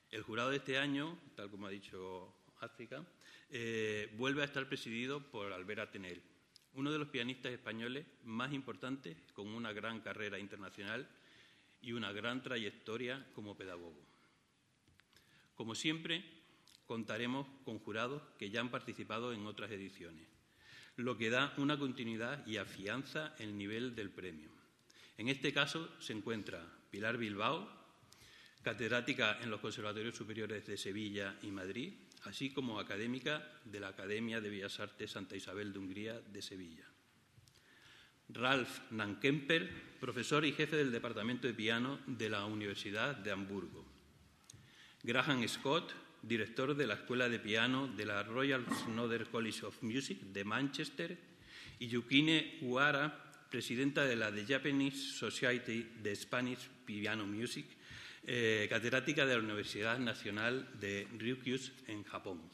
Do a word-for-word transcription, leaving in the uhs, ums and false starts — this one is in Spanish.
El jurado de este año, tal como ha dicho África, eh, vuelve a estar presidido por Albert Atenel, uno de los pianistas españoles más importantes, con una gran carrera internacional y una gran trayectoria como pedagogo. Como siempre, contaremos con jurados que ya han participado en otras ediciones, lo que da una continuidad y afianza el nivel del premio. En este caso se encuentra Pilar Bilbao, catedrática en los Conservatorios Superiores de Sevilla y Madrid, así como académica de la Academia de Bellas Artes Santa Isabel de Hungría de Sevilla. Ralf Nankemper, profesor y jefe del Departamento de Piano de la Universidad de Hamburgo. Graham Scott, director de la Escuela de Piano de la Royal Snowdon College of Music de Manchester, y Yukine Uehara, presidenta de la The Japanese Society de Spanish Piano Music, eh, catedrática de la Universidad Nacional de Ryukyu en Japón.